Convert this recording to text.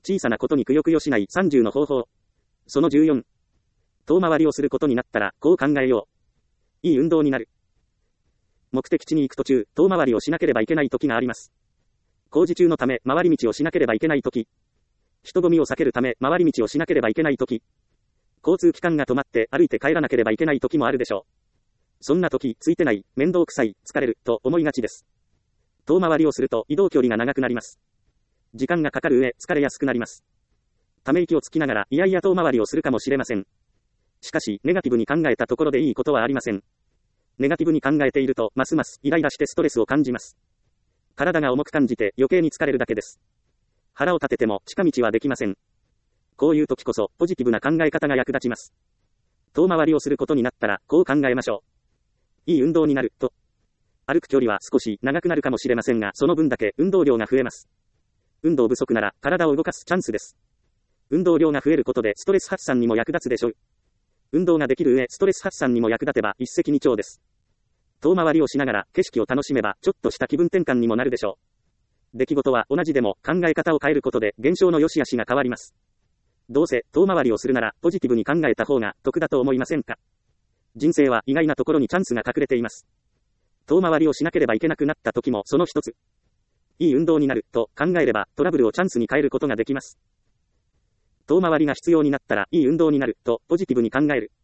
小さなことにくよくよしない30の方法。その14。遠回りをすることになったら、こう考えよう。いい運動になる。目的地に行く途中、遠回りをしなければいけない時があります。工事中のため、回り道をしなければいけない時。人混みを避けるため、回り道をしなければいけない時。交通機関が止まって歩いて帰らなければいけない時もあるでしょう。そんな時、ついてない、面倒くさい、疲れる、と思いがちです。遠回りをすると移動距離が長くなります。時間がかかる上、疲れやすくなります。ため息をつきながら、いやいや遠回りをするかもしれません。しかし、ネガティブに考えたところでいいことはありません。ネガティブに考えていると、ますますイライラしてストレスを感じます。体が重く感じて余計に疲れるだけです。腹を立てても近道はできません。こういう時こそ、ポジティブな考え方が役立ちます。遠回りをすることになったら、こう考えましょう。いい運動になる、と。歩く距離は少し長くなるかもしれませんが、その分だけ運動量が増えます。運動不足なら、体を動かすチャンスです。運動量が増えることで、ストレス発散にも役立つでしょう。運動ができる上、ストレス発散にも役立てば、一石二鳥です。遠回りをしながら、景色を楽しめば、ちょっとした気分転換にもなるでしょう。出来事は同じでも、考え方を変えることで、現象の良し悪しが変わります。どうせ、遠回りをするなら、ポジティブに考えた方が、得だと思いませんか？人生は意外なところにチャンスが隠れています。遠回りをしなければいけなくなった時も、その一つ。いい運動になる、と考えれば、トラブルをチャンスに変えることができます。遠回りが必要になったら、いい運動になる、とポジティブに考える。